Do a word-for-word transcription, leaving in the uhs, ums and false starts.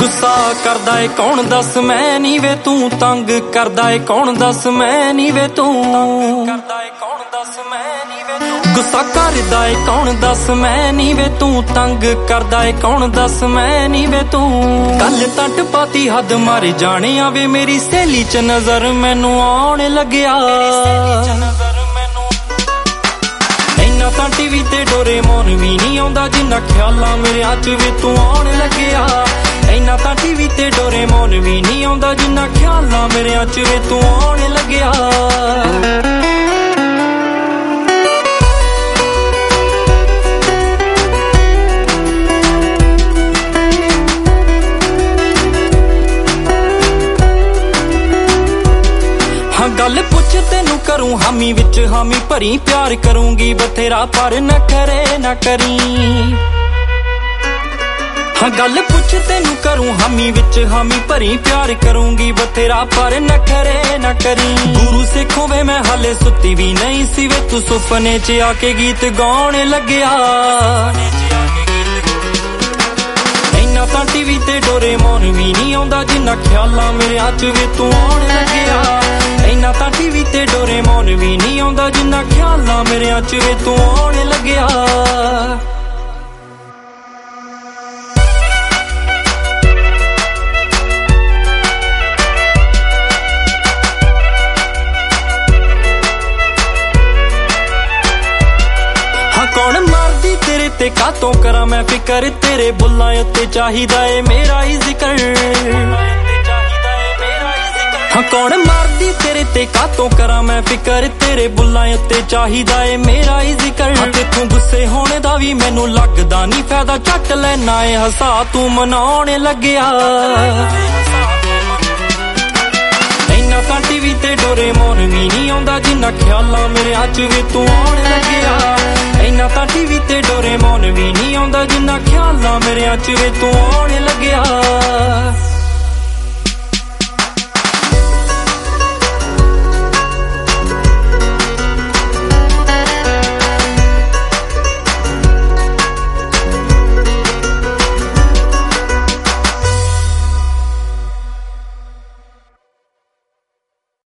ਗੁੱਸਾ ਕਰਦਾ ਏ ਕੌਣ ਦੱਸ ਮੈਂ ਨੀ ਵੇ ਤੂੰ ਤੰਗ ਕਰਦਾ ਏ ਕੌਣ ਦੱਸ ਮੈਂ ਨੀ ਵੇ ਤੂੰ ਕਰਦਾ ਏ ਕੌਣ ਦੱਸ ਮੈਂ ਨੀ ਵੇ ਤੂੰ ਗੁੱਸਾ ਕਰਦਾ ਏ ਕੌਣ ਦੱਸ ਮੈਂ ਨੀ ਵੇ ਤੂੰ ਤੰਗ ਕਰਦਾ ਏ ਕੌਣ ਦੱਸ ਮੈਂ ਨੀ ਵੇ ਤੂੰ ਕੱਲ ਤਾਂ ਟਪਾਤੀ ਹੱਦ ਮਾਰ ਜਾਣਿਆ ਵੇ ਮੇਰੀ ਸਹੇਲੀ ਚ ਨਜ਼ਰ ਮੈਨੂੰ ਆਉਣ ਲੱਗਿਆ ਇੰਨਾ ਤਾਂ ਟੀਵੀ ਤੇ ਡੋਰੇਮੋਨ ਵੀ ਨਹੀਂ ਆਉਂਦਾ ਜਿੰਨਾ ਖਿਆਲਾਂ ਮੇਰੇ ਅੱਜ ਵੀ ਤੂੰ ਆਉਣ ਲੱਗਿਆ ਇੰਨਾ ਤਾਂ ਟੀਵੀ ਤੇ ਡੋਰੇਮੋਨ ਵੀ ਨਹੀਂ ਆਉਂਦਾ ਜਿੰਨਾ ਖਿਆਲਾਂ ਮੇਰੇ ਅੱਜ ਵੀ ਤੂੰ ਆਉਣ ਲੱਗਿਆ ਗੱਲ ਪੁੱਛ ਤੈਨੂੰ ਕਰੂੰ ਹਾਮੀ ਵਿੱਚ ਹਾਮੀ ਭਰੀ ਪਿਆਰ ਕਰੂੰਗੀ ਬਥੇਰਾ ਪਰ ਨਾ ਕਰੇ ਨਾ ਕਰੀ ਹਾਂ ਗੱਲ ਪੁੱਛ ਤੈਨੂੰ ਕਰੂੰ ਹਾਮੀ ਵਿੱਚ ਹਾਮੀ ਭਰੀ ਪਿਆਰ ਕਰੂੰਗੀ ਬਥੇਰਾ ਪਰ ਨਾ ਕਰੇ ਨਾ ਕਰੀ ਗੁਰੂ ਸਿੱਖੋਂ ਵੇ ਮੈਂ ਹਾਲੇ ਸੁੱਤੀ ਵੀ ਨਹੀਂ ਸੀ ਵੇ ਤੂੰ ਸੁਪਨੇ ਚ ਆ ਕੇ ਗੀਤ ਗਾਉਣ ਲੱਗਿਆ ਇੰਨਾ ਤਾਂ ਟੀਵੀ ਤੇ ਡੋਰੇਮੋਨ ਵੀ ਨਹੀਂ ਆਉਂਦਾ ਜਿੰਨਾ ਖਿਆਲਾਂ ਮੇਰੇ ਅੱਜ ਵੀ ਤੂੰ ਆਉਣ ਲੱਗਿਆ ਇੰਨਾ ਤਾਂ ਟੀਵੀ ਤੇ ਡੋਰੇਮੋਨ ਵੀ ਨਹੀਂ ਆਉਂਦਾ ਜਿੰਨਾ ਖਿਆਲਾਂ ਮੇਰੇ ਅੱਜ ਵੀ ਤੂੰ ਆਉਣ ਲੱਗਿਆ ਹਾਂ ਕੌਣ ਮਾਰਦੀ ਤੇਰੇ ਤੇ ਕਾਤੋਂ ਕਰਾਂ ਮੈਂ ਫਿਕਰ ਤੇਰੇ ਬੁੱਲਾਂ ਉੱਤੇ ਚਾਹੀਦਾ ਏ ਮੇਰਾ ਹੀ ਜ਼ਿਕਰ ਹਾਂ ਕੌਣ ਮਾਰਦੀ ਤੇਰੇ ਤੇ ਕਾਤੋਂ ਕਰਾਂ ਮੈਂ ਫਿਕਰ ਤੇਰੇ ਬੁੱਲਾਂ ਉੱਤੇ ਚਾਹੀਦਾ ਏ ਮੇਰਾ ਹੀ ਜ਼ਿਕਰ ਤੇਥੋਂ ਗੁੱਸੇ ਹੋਣੇ ਦਾ ਵੀ ਮੈਨੂੰ ਲੱਗਦਾ ਨਹੀਂ ਫਾਇਦਾ ਚੱਕ ਲੈਣਾ ਏ ਹਸਾ ਤੂੰ ਮਨਾਉਣ ਲੱਗਿਆ ਇੰਨਾ ਤਾਂ ਟੀਵੀ ਤੇ ਡੋਰੇਮੋਨ ਵੀ ਨਹੀਂ ਆਉਂਦਾ ਜਿੰਨਾ ਖਿਆਲਾਂ ਮੇਰੇ ਅੱਜ ਵੀ ਤੂੰ ਆਉਣ ਲੱਗਿਆ ਇੰਨਾ ਤਾਂ ਟੀਵੀ ਤੇ ਡੋਰੇਮੋਨ ਵੀ ਨਹੀਂ ਆਉਂਦਾ ਜਿੰਨਾ ਖਿਆਲਾਂ ਮੇਰੇ ਅੱਜ ਵੀ ਤੂੰ ਆਉਣ ਲੱਗਿਆ